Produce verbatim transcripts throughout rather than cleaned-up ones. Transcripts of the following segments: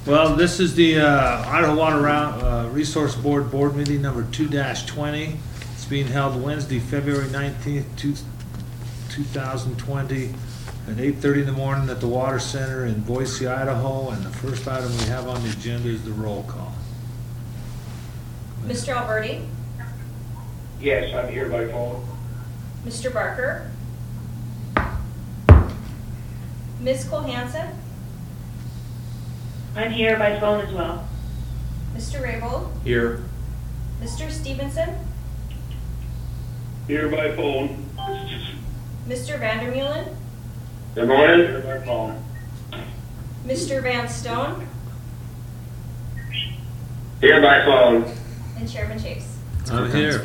Well, this is the uh, Idaho Water Round, uh, Resource Board Board Meeting number two dash twenty. It's being held Wednesday, February nineteenth, two thousand twenty at eight thirty in the morning at the Water Center in Boise, Idaho. And the first item we have on the agenda is the roll call. Mister Alberti? Yes, I'm here by phone. Mister Barker? Miz Cole-Hansen? I'm here by phone as well. Mister Raybold? Here. Mister Stevenson? Here by phone. Mister Vandermeulen? Good morning. Here by phone. Mister Van Stone? Here by phone. And Chairman Chase. I'm here.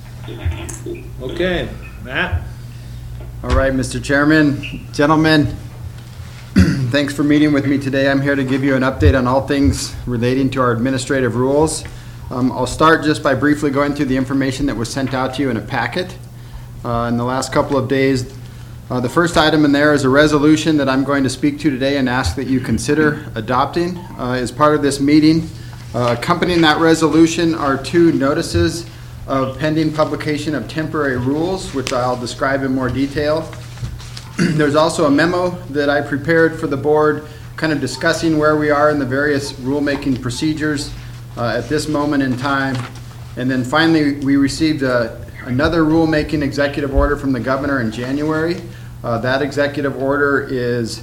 Okay, Matt? All right, Mister Chairman, gentlemen, thanks for meeting with me today. I'm here to give you an update on all things relating to our administrative rules. Um, I'll start just by briefly going through the information that was sent out to you in a packet uh, in the last couple of days. Uh, the first item in there is a resolution that I'm going to speak to today and ask that you consider adopting uh, as part of this meeting. Uh, accompanying that resolution are two notices of pending publication of temporary rules, which I'll describe in more detail. There's also a memo that I prepared for the board, kind of discussing where we are in the various rulemaking procedures uh, at this moment in time. And then finally, we received a, another rulemaking executive order from the governor in January. Uh, that executive order is,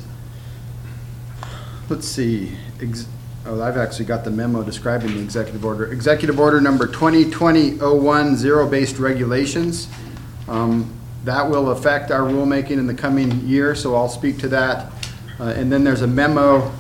let's see, ex oh, I've actually got the memo describing the executive order. Executive order number twenty twenty oh one, zero-based regulations. Um, That will affect our rulemaking in the coming year, so I'll speak to that. Uh, and then there's a memo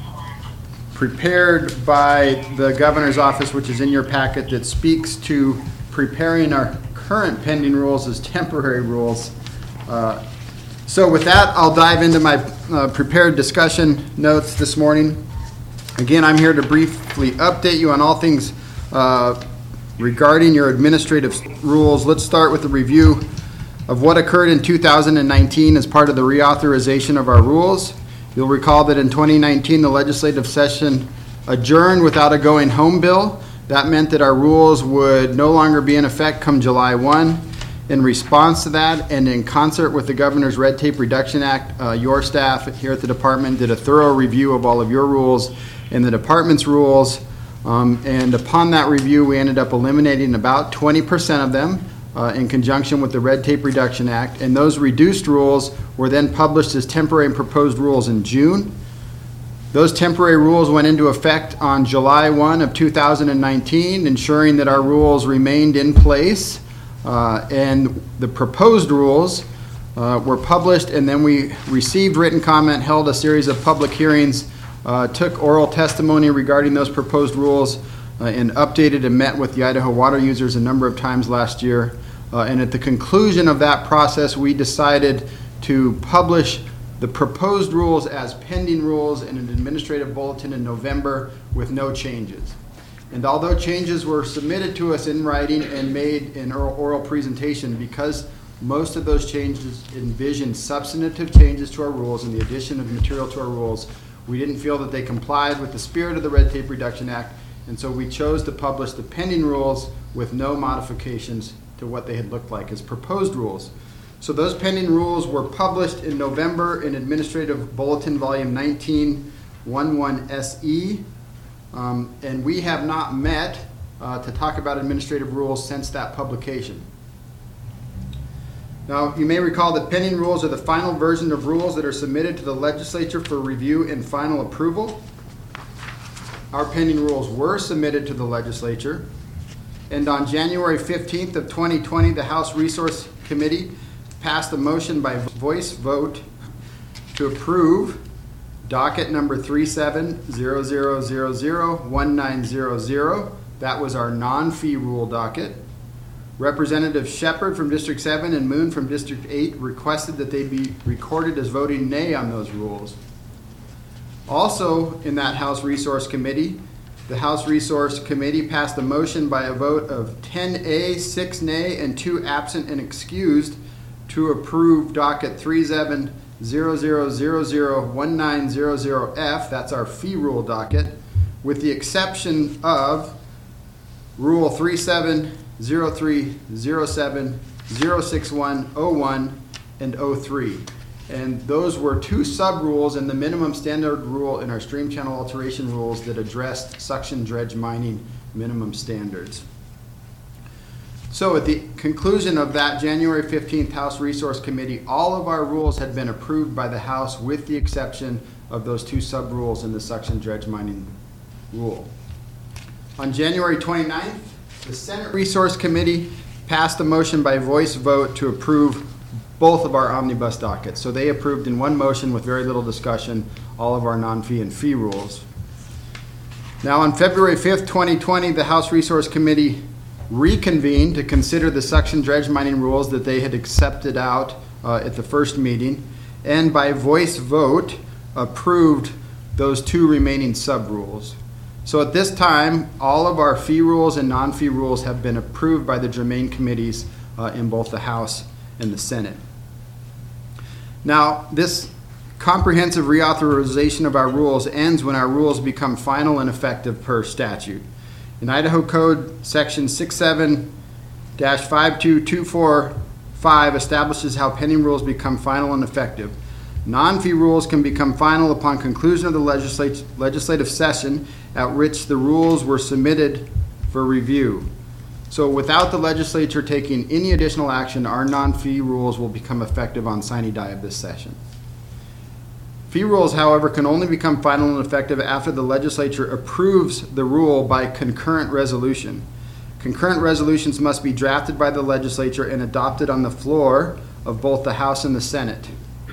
prepared by the governor's office, which is in your packet, that speaks to preparing our current pending rules as temporary rules. Uh, so with that, I'll dive into my uh, prepared discussion notes this morning. Again, I'm here to briefly update you on all things uh, regarding your administrative rules. Let's start with a review of what occurred in two thousand nineteen as part of the reauthorization of our rules. You'll recall that in twenty nineteen, the legislative session adjourned without a going home bill. That meant that our rules would no longer be in effect come July first. In response to that, and in concert with the Governor's Red Tape Reduction Act, uh, your staff here at the department did a thorough review of all of your rules and the department's rules. Um, and upon that review, we ended up eliminating about twenty percent of them Uh, in conjunction with the Red Tape Reduction Act, and those reduced rules were then published as temporary and proposed rules in June. Those temporary rules went into effect on July first of two thousand nineteen, ensuring that our rules remained in place, uh, and the proposed rules uh, were published, and then we received written comment, held a series of public hearings, uh, took oral testimony regarding those proposed rules, Uh, and updated and met with the Idaho water users a number of times last year. Uh, and at the conclusion of that process, we decided to publish the proposed rules as pending rules in an administrative bulletin in November with no changes. And although changes were submitted to us in writing and made in oral, oral presentation, because most of those changes envisioned substantive changes to our rules and the addition of material to our rules, we didn't feel that they complied with the spirit of the Red Tape Reduction Act. And so we chose to publish the pending rules with no modifications to what they had looked like as proposed rules. So those pending rules were published in November in Administrative Bulletin Volume nineteen eleven S E. Um, and we have not met uh, to talk about administrative rules since that publication. Now, you may recall that pending rules are the final version of rules that are submitted to the legislature for review and final approval. Our pending rules were submitted to the legislature, and on January fifteenth of twenty twenty, the House Resource Committee passed a motion by voice vote to approve docket number three seven zero zero zero zero one nine zero zero. That was our non-fee rule docket. Representative Shepard from District seven and Moon from District eight requested that they be recorded as voting nay on those rules. Also in that House Resource Committee, the House Resource Committee passed a motion by a vote of ten A, six nay, and two absent and excused to approve docket three seven zero zero zero zero one nine zero zero F, that's our fee rule docket, with the exception of Rule three seven zero three zero seven zero six one oh one and oh three. And those were two sub-rules in the minimum standard rule in our stream channel alteration rules that addressed suction dredge mining minimum standards. So at the conclusion of that January fifteenth House Resource Committee, all of our rules had been approved by the House with the exception of those two sub-rules in the suction dredge mining rule. On January twenty-ninth, the Senate Resource Committee passed a motion by voice vote to approve both of our omnibus dockets. So they approved in one motion with very little discussion all of our non-fee and fee rules. Now on February fifth, twenty twenty, the House Resource Committee reconvened to consider the suction dredge mining rules that they had accepted out uh, at the first meeting, and by voice vote approved those two remaining sub-rules. So at this time, all of our fee rules and non-fee rules have been approved by the germane committees uh, in both the House and the Senate. Now, this comprehensive reauthorization of our rules ends when our rules become final and effective per statute. In Idaho Code Section sixty-seven dash five two two four five establishes how pending rules become final and effective. Non-fee rules can become final upon conclusion of the legislat- legislative session at which the rules were submitted for review. So without the legislature taking any additional action, our non-fee rules will become effective on sine die of this session. Fee rules, however, can only become final and effective after the legislature approves the rule by concurrent resolution. Concurrent resolutions must be drafted by the legislature and adopted on the floor of both the House and the Senate.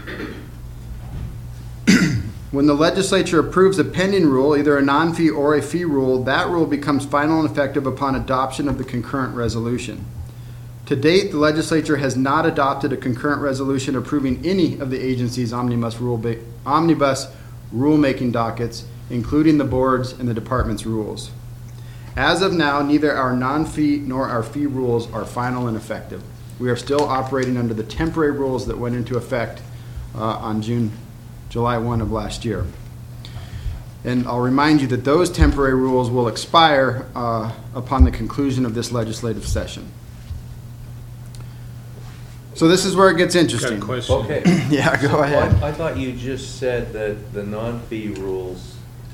When the legislature approves a pending rule, either a non-fee or a fee rule, that rule becomes final and effective upon adoption of the concurrent resolution. To date, the legislature has not adopted a concurrent resolution approving any of the agency's omnibus rule ba- omnibus rulemaking dockets, including the board's and the department's rules. As of now, neither our non-fee nor our fee rules are final and effective. We are still operating under the temporary rules that went into effect uh, on June, July first of last year. And I'll remind you that those temporary rules will expire uh, upon the conclusion of this legislative session. So this is where it gets Got a interesting. question? Okay. Yeah, go ahead. I I thought you just said that the non-fee rules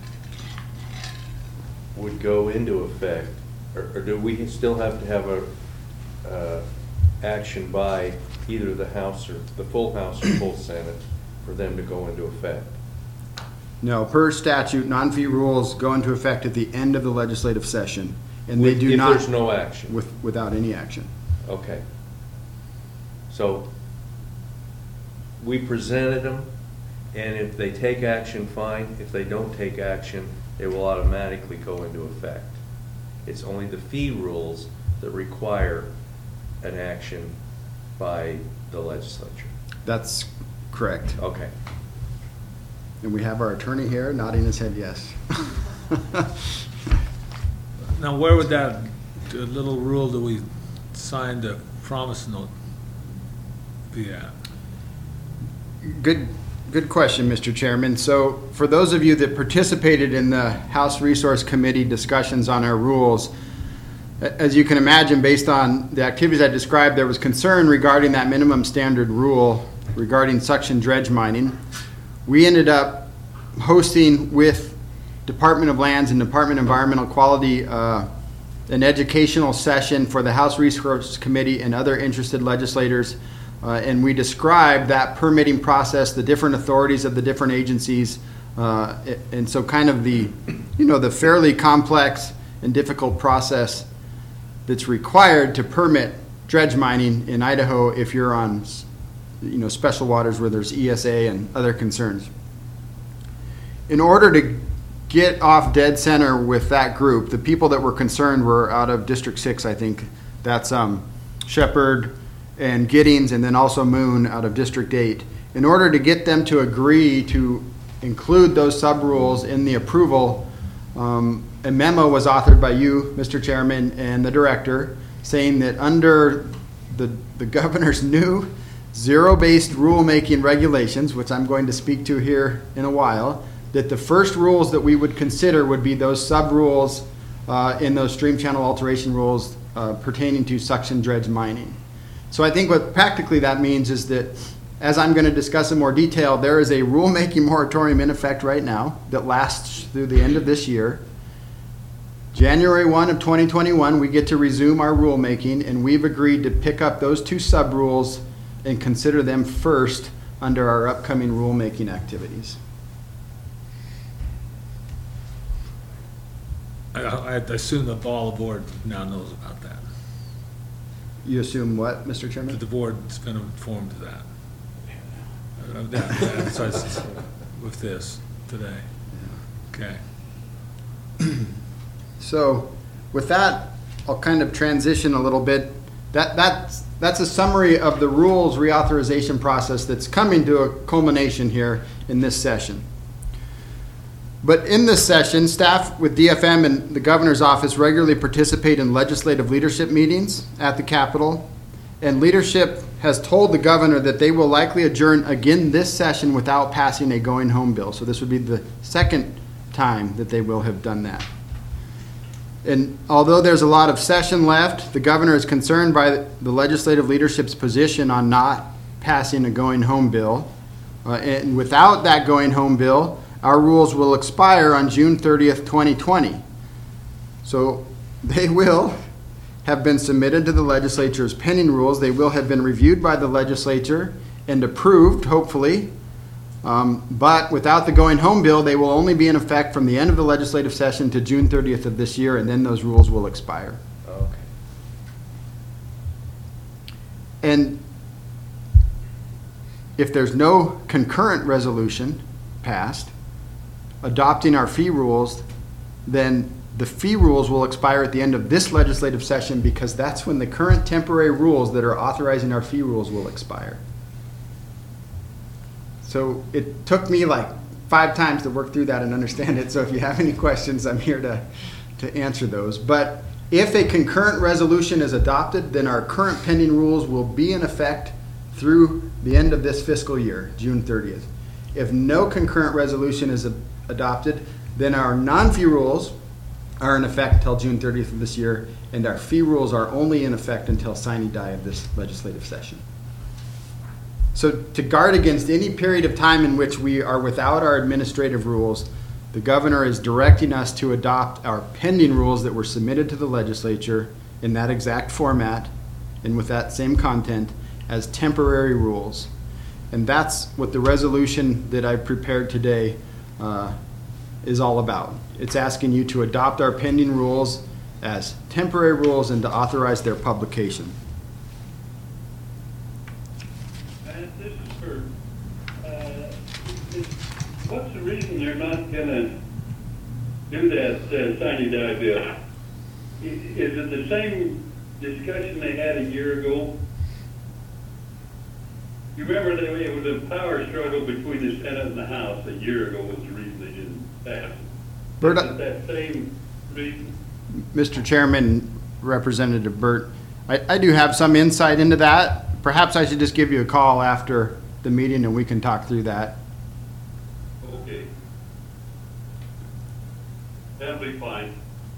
would go into effect, or or do we still have to have a uh, action by either the House or, the full House or full Senate for them to go into effect? No, per statute, non-fee rules go into effect at the end of the legislative session, and they With- do if not there's no action? with without any action. Okay. So we presented them, and if they take action, fine. If they don't take action, they will automatically go into effect. It's only the fee rules that require an action by the legislature. That's correct. Okay. And we have our attorney here nodding his head yes. Now, where would that uh, little rule that we signed, a promise note, be at? Good, good question, Mister Chairman. So for those of you that participated in the House Resource Committee discussions on our rules, a- as you can imagine, based on the activities I described, there was concern regarding that minimum standard rule regarding suction dredge mining. We ended up hosting with Department of Lands and Department of Environmental Quality uh, an educational session for the House Resource Committee and other interested legislators. Uh, and we described that permitting process, the different authorities of the different agencies, uh, and so kind of the, you know, the fairly complex and difficult process that's required to permit dredge mining in Idaho if you're on, you know, special waters where there's E S A and other concerns. In order to get off dead center with that group, the people that were concerned were out of District six, I think. That's um, Shepherd and Giddings, and then also Moon out of District eight. In order to get them to agree to include those sub-rules in the approval, um, a memo was authored by you, Mister Chairman, and the director, saying that under the, the governor's new zero-based rulemaking regulations, which I'm going to speak to here in a while, that the first rules that we would consider would be those sub-rules uh, in those stream channel alteration rules uh, pertaining to suction dredge mining. So I think what practically that means is that, as I'm going to discuss in more detail, there is a rulemaking moratorium in effect right now that lasts through the end of this year. January first of twenty twenty-one, we get to resume our rulemaking, and we've agreed to pick up those two sub-rules and consider them first under our upcoming rulemaking activities. I, I assume that all the board now knows about that, You assume what, Mister that Chairman? the board's been informed of that. Uh, that- that- so it's- With this today. Okay. So with that, I'll kind of transition a little bit. That, that's, that's a summary of the rules reauthorization process that's coming to a culmination here in this session. But in this session, staff with D F M and the governor's office regularly participate in legislative leadership meetings at the Capitol. And leadership has told the governor that they will likely adjourn again this session without passing a going home bill. So this would be the second time that they will have done that. And although there's a lot of session left, the governor is concerned by the legislative leadership's position on not passing a going home bill. Uh, and without that going home bill, our rules will expire on June thirtieth, twenty twenty. So they will have been submitted to the legislature's pending rules. They will have been reviewed by the legislature and approved, hopefully. Um, but without the going home bill, they will only be in effect from the end of the legislative session to June thirtieth of this year, and then those rules will expire. Okay. And if there's no concurrent resolution passed adopting our fee rules, then the fee rules will expire at the end of this legislative session, because that's when the current temporary rules that are authorizing our fee rules will expire. So it took me like five times to work through that and understand it. So if you have any questions, I'm here to, to answer those. But if a concurrent resolution is adopted, then our current pending rules will be in effect through the end of this fiscal year, June thirtieth. If no concurrent resolution is a- adopted, then our non-fee rules are in effect till June thirtieth of this year, and our fee rules are only in effect until sine die of this legislative session. So to guard against any period of time in which we are without our administrative rules, the governor is directing us to adopt our pending rules that were submitted to the legislature in that exact format and with that same content as temporary rules. And that's what the resolution that I prepared today uh, is all about. It's asking you to adopt our pending rules as temporary rules and to authorize their publication. And this is for, uh, is- what's the reason they're not gonna do that, uh, sine die bill? I- Is it the same discussion they had a year ago? You remember that it was a power struggle between the Senate and the House a year ago was the reason they didn't pass it. Bert, Is it that same reason? Mister Chairman, Representative Burt, I, I do have some insight into that. Perhaps I should just give you a call after the meeting and we can talk through that. Okay. That'll be fine.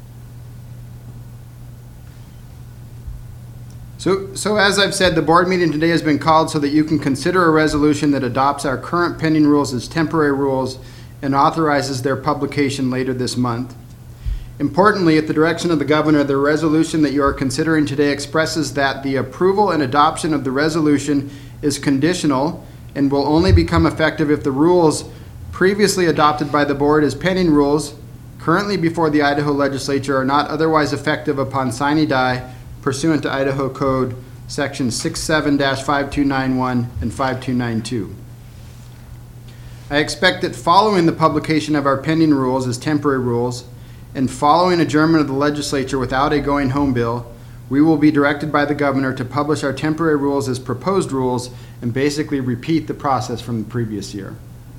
So, so as I've said, the board meeting today has been called so that you can consider a resolution that adopts our current pending rules as temporary rules and authorizes their publication later this month. Importantly, at the direction of the governor, the resolution that you are considering today expresses that the approval and adoption of the resolution is conditional and will only become effective if the rules previously adopted by the board as pending rules currently before the Idaho legislature are not otherwise effective upon sine die pursuant to Idaho Code Section sixty-seven dash five two nine one and five two nine two. I expect that following the publication of our pending rules as temporary rules and following adjournment of the legislature without a going home bill, we will be directed by the governor to publish our temporary rules as proposed rules and basically repeat the process from the previous year.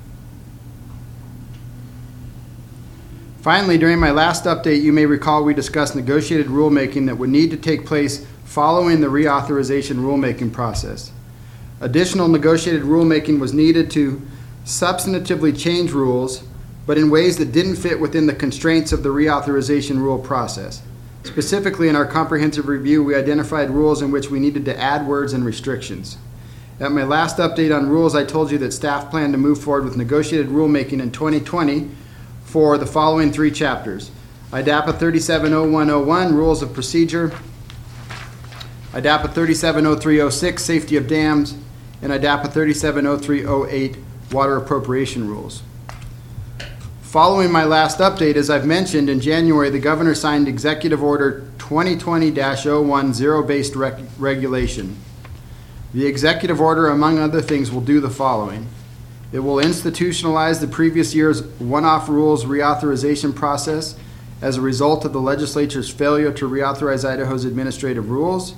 Finally, during my last update, you may recall we discussed negotiated rulemaking that would need to take place following the reauthorization rulemaking process. Additional negotiated rulemaking was needed to substantively change rules but in ways that didn't fit within the constraints of the reauthorization rule process. Specifically, in our comprehensive review, we identified rules in which we needed to add words and restrictions. At my last update on rules, I told you that staff planned to move forward with negotiated rulemaking in twenty twenty for the following three chapters: I D A P A thirty-seven oh one oh one, Rules of Procedure; I D A P A thirty-seven oh three oh six, Safety of Dams; and I D A P A thirty-seven oh three oh eight, Water Appropriation Rules. Following my last update, as I've mentioned, in January, the governor signed Executive Order twenty twenty dash oh one, Zero-Based Rec- Regulation. The executive order, among other things, will do the following. It will institutionalize the previous year's one-off rules reauthorization process as a result of the legislature's failure to reauthorize Idaho's administrative rules.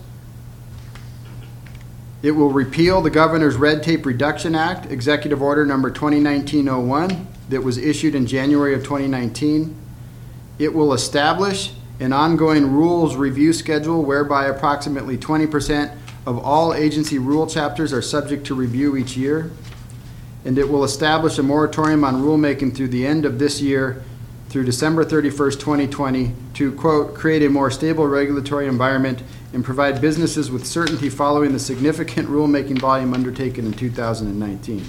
It will repeal the Governor's Red Tape Reduction Act, Executive Order number twenty nineteen oh one, that was issued in January of twenty nineteen. It will establish an ongoing rules review schedule whereby approximately twenty percent of all agency rule chapters are subject to review each year. And it will establish a moratorium on rulemaking through the end of this year through December thirty-first, twenty twenty to, quote, create a more stable regulatory environment and provide businesses with certainty following the significant rulemaking volume undertaken in two thousand nineteen.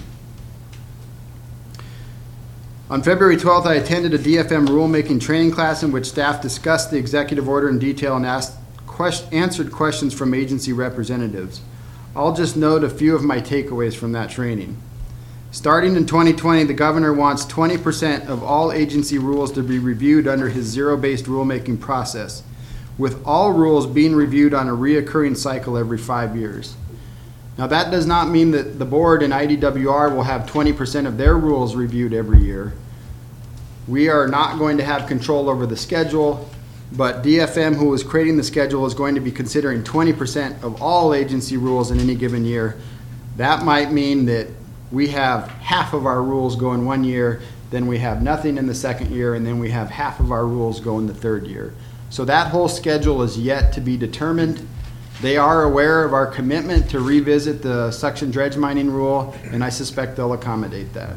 On February twelfth, I attended a D F M rulemaking training class in which staff discussed the executive order in detail and asked quest- answered questions from agency representatives. I'll just note a few of my takeaways from that training. Starting in twenty twenty, the governor wants twenty percent of all agency rules to be reviewed under his zero-based rulemaking process, with all rules being reviewed on a reoccurring cycle every five years. Now, that does not mean that the board and I D W R will have twenty percent of their rules reviewed every year. We are not going to have control over the schedule, but D F M, who is creating the schedule, is going to be considering twenty percent of all agency rules in any given year. That might mean that we have half of our rules go in one year, then we have nothing in the second year, and then we have half of our rules go in the third year. So that whole schedule is yet to be determined. They are aware of our commitment to revisit the suction dredge mining rule, and I suspect they'll accommodate that.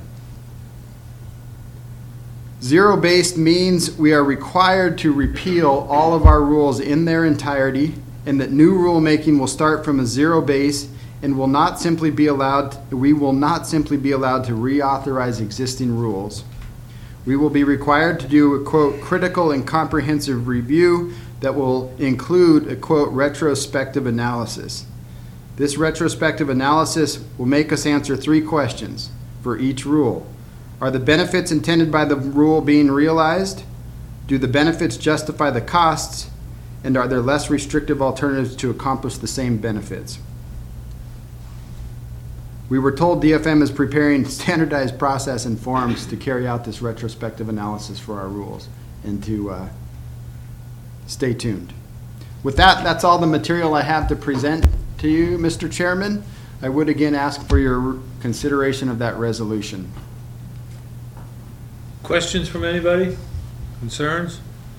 Zero-based means we are required to repeal all of our rules in their entirety, and that new rulemaking will start from a zero base and will not simply be allowed, we will not simply be allowed to reauthorize existing rules. We will be required to do a, quote, critical and comprehensive review that will include a, quote, retrospective analysis. This retrospective analysis will make us answer three questions for each rule. Are the benefits intended by the rule being realized? Do the benefits justify the costs? And are there less restrictive alternatives to accomplish the same benefits? We were told D F M is preparing standardized process and forms to carry out this retrospective analysis for our rules, and to uh, stay tuned. With that, that's all the material I have to present to you, Mister Chairman. I would again ask for your consideration of that resolution. Questions from anybody? Concerns?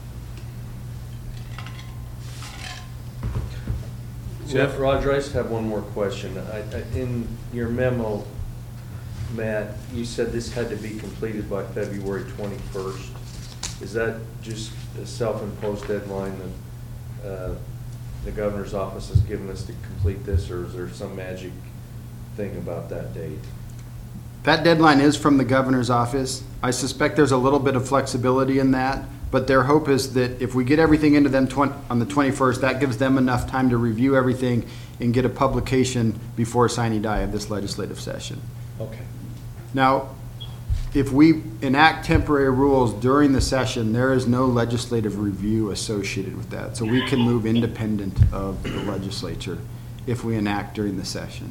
Jeff? Roger, I just have one more question. I, I, in your memo, Matt, you said this had to be completed by February twenty-first. Is that just a self-imposed deadline that uh, the governor's office has given us to complete this, or is there some magic thing about that date? That deadline is from the governor's office. I suspect there's a little bit of flexibility in that, but their hope is that if we get everything into them on the twenty-first, that gives them enough time to review everything and get a publication before sine die of this legislative session. Okay. Now, if we enact temporary rules during the session, there is no legislative review associated with that. So we can move independent of the legislature if we enact during the session.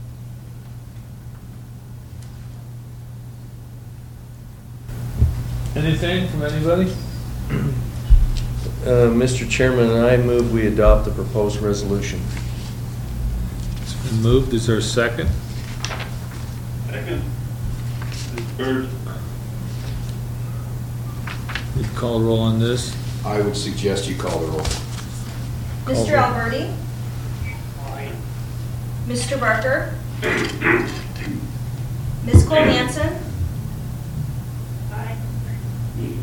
Anything from anybody? Uh, Mister Chairman, I move we adopt the proposed resolution. It's been moved. Is there a second? Second. Bird. You call roll on this. I would suggest you call the roll. Mister Alberti? Mister Barker? Miz Cole Hanson?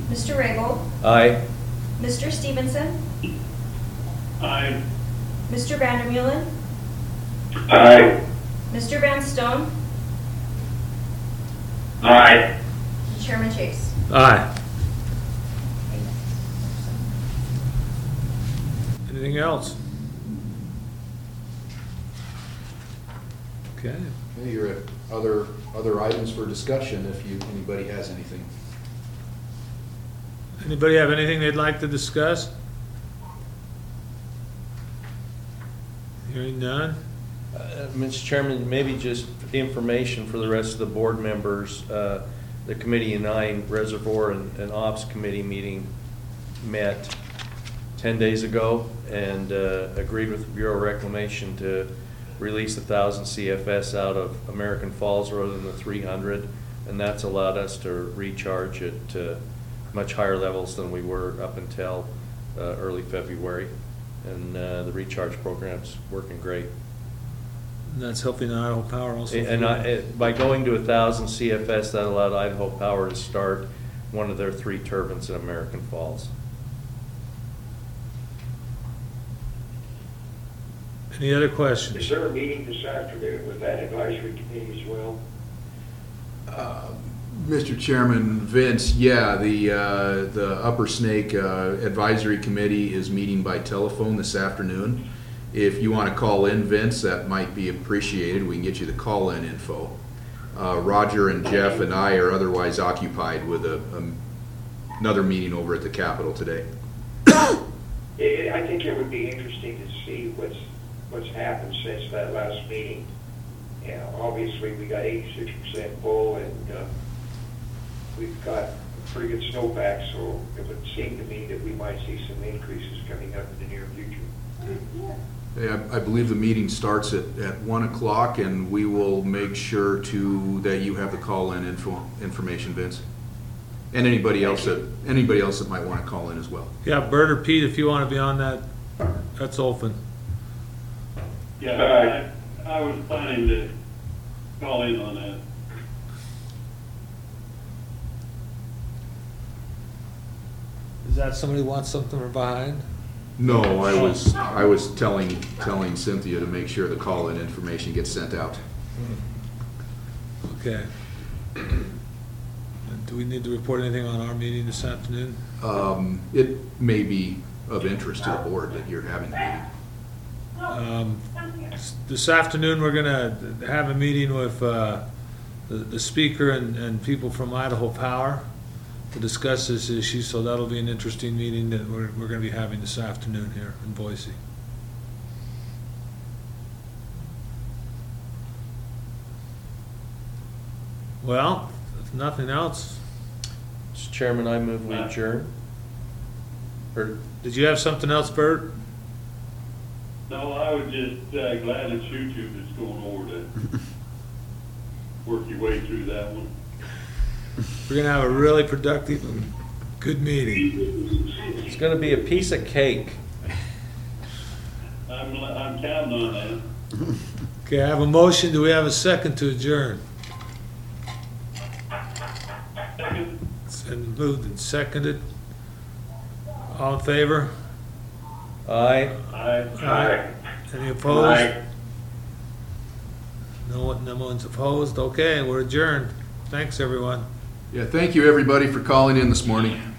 Mister Rabel, Aye. Mister Stevenson, Aye. Mister Vandermeulen, Aye. Mister Van Stone, Aye. and Chairman Chase. Aye. Anything else? Okay. Okay, you're at other, other items for discussion if you, anybody has anything. Anybody have anything they'd like to discuss? Hearing none? Uh, Mister Chairman, maybe just information for the rest of the board members. Uh, The Committee nine Reservoir and and Ops Committee meeting met ten days ago and uh, agreed with the Bureau of Reclamation to release one thousand C F S out of American Falls rather than the three hundred, and that's allowed us to recharge at uh, much higher levels than we were up until uh, early February. And uh, the recharge program's working great. And that's helping Idaho Power also. And I, it- by going to a thousand C F S, that allowed Idaho Power to start one of their three turbines in American Falls. Any other Is questions? there a meeting this afternoon with that advisory committee as well? Uh, Mister Chairman, Vince, yeah, the, uh, the Upper Snake uh, Advisory Committee is meeting by telephone this afternoon. If you want to call in, Vince, that might be appreciated. We can get you the call-in info. Uh, Roger and Jeff and I are otherwise occupied with a, um, another meeting over at the Capitol today. It- I think it would be interesting to see what's, what's happened since that last meeting. Yeah, obviously, we got eighty-six percent full, and uh, we've got pretty good snowpack, so it would seem to me that we might see some increases coming up in the near future. Yeah, I I believe the meeting starts at, at one o'clock, and we will make sure to, that you have the call-in info, information, Vince. And anybody else that, anybody else that might want to call in as well. Yeah, Bert or Pete, if you want to be on that, that's open. Yeah, I, I was planning to call in on that. Is that somebody who wants something from behind? No, I was, I was telling, telling Cynthia to make sure the call-in information gets sent out. Okay. And do we need to report anything on our meeting this afternoon? Um, it may be of interest to the board that you're having the meeting. Um, This afternoon, we're gonna have a meeting with uh, the the speaker and and people from Idaho Power to discuss this issue, so that'll be an interesting meeting that we're we're gonna be having this afternoon here in Boise. Well, if nothing else, Mister Chairman, I move we adjourn. Or, did you have something else, Bert? No, I was just uh, glad that YouTube is going over to work your way through that one. We're gonna have a really productive and good meeting. it's gonna be a piece of cake. I'm, I'm counting on that. Okay, I have a motion. Do we have a second to adjourn? Second. It's been moved and seconded. All in favor? Aye. Aye. Aye. Any opposed? Aye. No one, no one's opposed? Okay, we're adjourned. Thanks, everyone. Yeah, thank you, everybody, for calling in this morning.